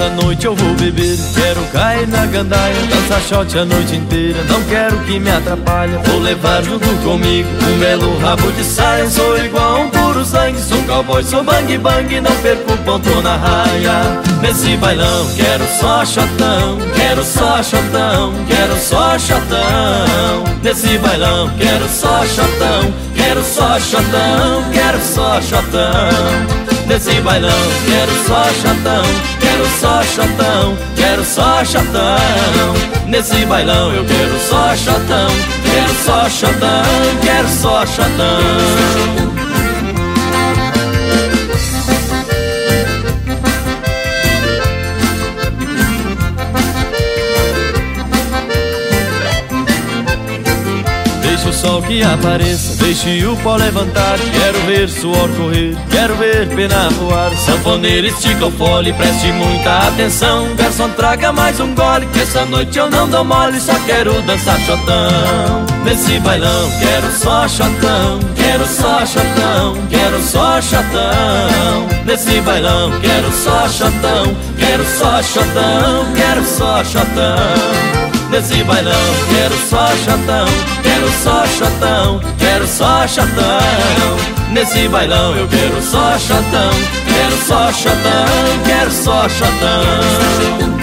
essa noite eu vou beber. Quero cair na gandaia, dançar shot a noite inteira. Não quero que me atrapalhe, vou levar junto comigo um belo rabo de saia. Sou igual a um puro sangue, sou cowboy, sou bang bang. Não perco ponto na raia. Nesse bailão quero só shotão, quero só shotão, quero só shotão. Nesse bailão quero só shotão, quero só shotão, quero só shotão. Nesse bailão quero só shotão, quero só shotão, quero só shotão. Nesse bailão eu quero só shotão, quero só shotão, quero só shotão. Deixe o sol que apareça, deixe o pó levantar. Quero ver suor correr, quero ver pena voar. Sanfoneiro, estica o fole, preste muita atenção. Garçom, traga mais um gole, que essa noite eu não dou mole. Só quero dançar shotão. Nesse bailão quero só shotão, quero só shotão, quero só shotão. Nesse bailão quero só shotão, quero só shotão, quero só shotão. Nesse bailão quero só shotão, quero só shotão, quero só shotão. Nesse bailão eu quero só shotão, quero só shotão, quero só shotão.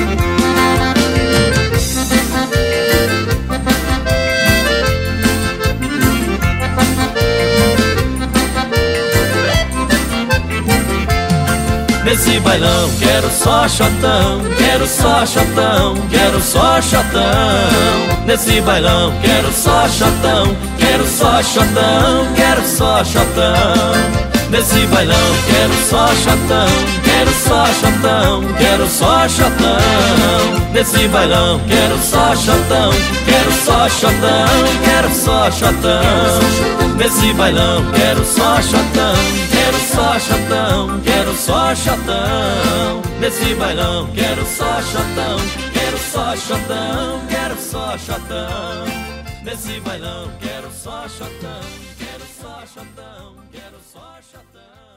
Nesse bailão quero só shotão, quero só shotão, quero só shotão. Nesse bailão quero só shotão, quero só shotão, quero só shotão. Nesse bailão quero só shotão, quero só shotão, quero só shotão. Nesse bailão quero só shotão, quero só shotão, quero só shotão. Nesse bailão quero só shotão, quero só shotão, quero só shotão. Nesse bailão quero só shotão, quero só shotão, quero só shotão. Nesse bailão quero só shotão, quero só shotão, quero só shotão.